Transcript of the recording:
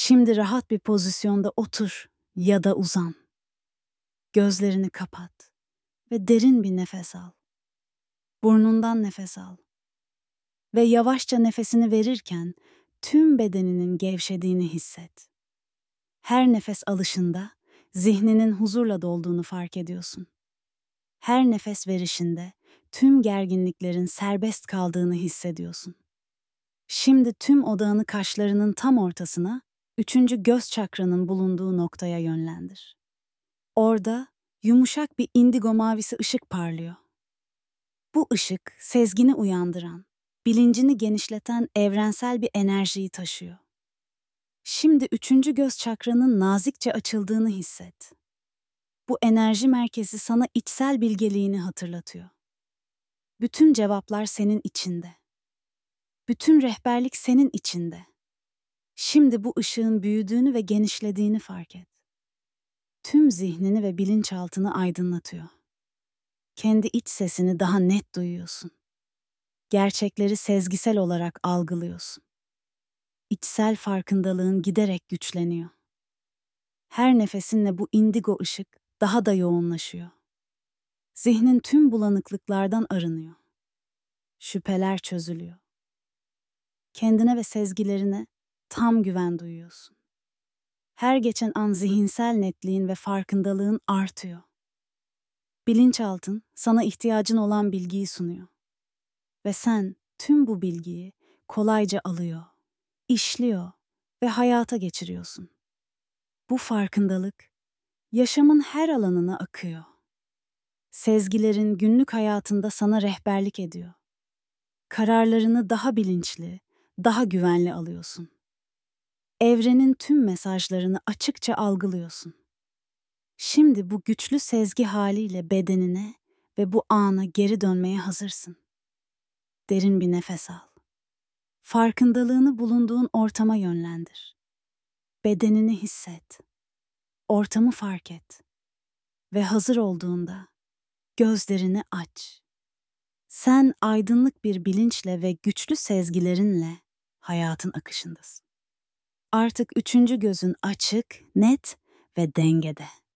Şimdi rahat bir pozisyonda otur ya da uzan. Gözlerini kapat ve derin bir nefes al. Burnundan nefes al. Ve yavaşça nefesini verirken tüm bedeninin gevşediğini hisset. Her nefes alışında zihninin huzurla dolduğunu fark ediyorsun. Her nefes verişinde tüm gerginliklerin serbest kaldığını hissediyorsun. Şimdi tüm odağını kaşlarının tam ortasına, üçüncü göz çakranın bulunduğu noktaya yönlendir. Orada yumuşak bir indigo mavisi ışık parlıyor. Bu ışık sezgini uyandıran, bilincini genişleten evrensel bir enerjiyi taşıyor. Şimdi üçüncü göz çakranın nazikçe açıldığını hisset. Bu enerji merkezi sana içsel bilgeliğini hatırlatıyor. Bütün cevaplar senin içinde. Bütün rehberlik senin içinde. Şimdi bu ışığın büyüdüğünü ve genişlediğini fark et. Tüm zihnini ve bilinçaltını aydınlatıyor. Kendi iç sesini daha net duyuyorsun. Gerçekleri sezgisel olarak algılıyorsun. İçsel farkındalığın giderek güçleniyor. Her nefesinle bu indigo ışık daha da yoğunlaşıyor. Zihnin tüm bulanıklıklardan arınıyor. Şüpheler çözülüyor. Kendine ve sezgilerine tam güven duyuyorsun. Her geçen an zihinsel netliğin ve farkındalığın artıyor. Bilinçaltın sana ihtiyacın olan bilgiyi sunuyor. Ve sen tüm bu bilgiyi kolayca alıyor, işliyor ve hayata geçiriyorsun. Bu farkındalık yaşamın her alanına akıyor. Sezgilerin günlük hayatında sana rehberlik ediyor. Kararlarını daha bilinçli, daha güvenli alıyorsun. Evrenin tüm mesajlarını açıkça algılıyorsun. Şimdi bu güçlü sezgi haliyle bedenine ve bu ana geri dönmeye hazırsın. Derin bir nefes al. Farkındalığını bulunduğun ortama yönlendir. Bedenini hisset. Ortamı fark et. Ve hazır olduğunda gözlerini aç. Sen aydınlık bir bilinçle ve güçlü sezgilerinle hayatın akışındasın. Artık üçüncü gözün açık, net ve dengede.